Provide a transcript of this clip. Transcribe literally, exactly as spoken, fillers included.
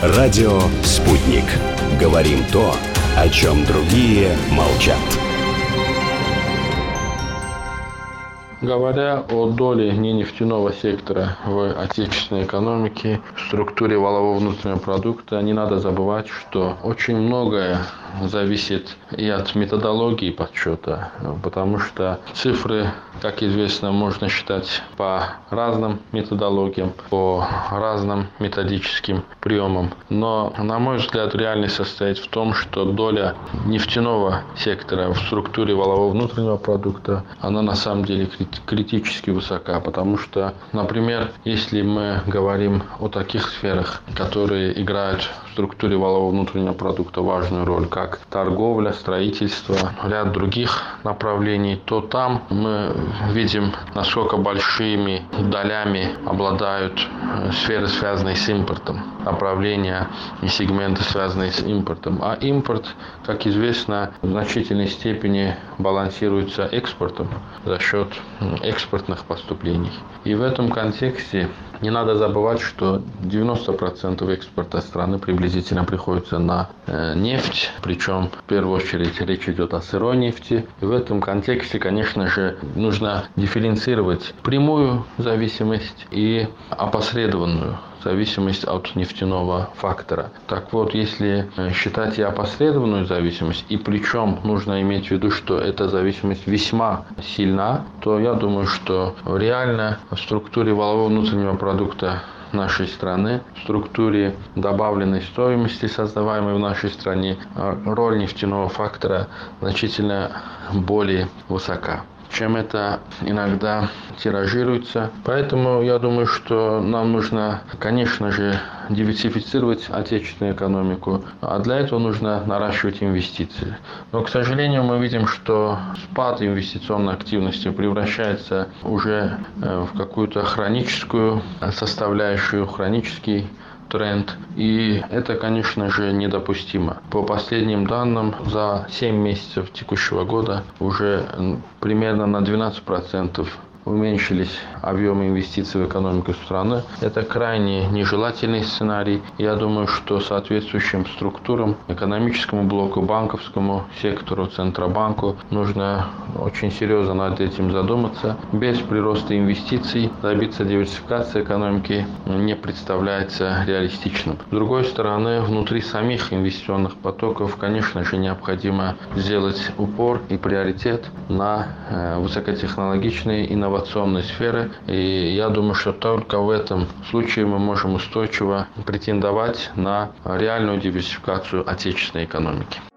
Радио «Спутник». Говорим то, о чем другие молчат. Говоря о доле ненефтяного сектора в отечественной экономике, в структуре валового внутреннего продукта, не надо забывать, что очень многое зависит и от методологии подсчета, потому что цифры, как известно, можно считать по разным методологиям, по разным методическим приемам. Но, на мой взгляд, реальность состоит в том, что доля нефтяного сектора в структуре валового внутреннего продукта, она на самом деле критически высока, потому что, например, если мы говорим о таких сферах, которые играют в структуре валового внутреннего продукта важную роль, как торговля, строительство, ряд других направлений, то там мы видим, насколько большими долями обладают сферы, связанные с импортом, направления и сегменты, связанные с импортом. А импорт, как известно, в значительной степени балансируется экспортом за счет экспортных поступлений. И в этом контексте не надо забывать, что девяносто процентов экспорта страны приблизительно приходится на нефть, причем в первую очередь речь идет о сырой нефти. И в этом контексте, конечно же, нужно дифференцировать прямую зависимость и опосредованную зависимость от нефтяного фактора. Так вот, если считать и опосредованную зависимость, и причем нужно иметь в виду, что эта зависимость весьма сильна, то я думаю, что реально в структуре валового внутреннего продукта нашей страны, в структуре добавленной стоимости, создаваемой в нашей стране, роль нефтяного фактора значительно более высока, чем это иногда тиражируется. Поэтому я думаю, что нам нужно, конечно же, диверсифицировать отечественную экономику, а для этого нужно наращивать инвестиции. Но, к сожалению, мы видим, что спад инвестиционной активности превращается уже в какую-то хроническую составляющую, хронический тренд. И это, конечно же, недопустимо. По последним данным, за семь месяцев текущего года уже примерно на двенадцать процентов уменьшились объемы инвестиций в экономику страны. Это крайне нежелательный сценарий. Я думаю, что соответствующим структурам, экономическому блоку, банковскому сектору, Центробанку нужно очень серьезно над этим задуматься. Без прироста инвестиций добиться диверсификации экономики не представляется реалистичным. С другой стороны, внутри самих инвестиционных потоков, конечно же, необходимо сделать упор и приоритет на высокотехнологичные инновационные инновационной сферы. И я думаю, что только в этом случае мы можем устойчиво претендовать на реальную диверсификацию отечественной экономики.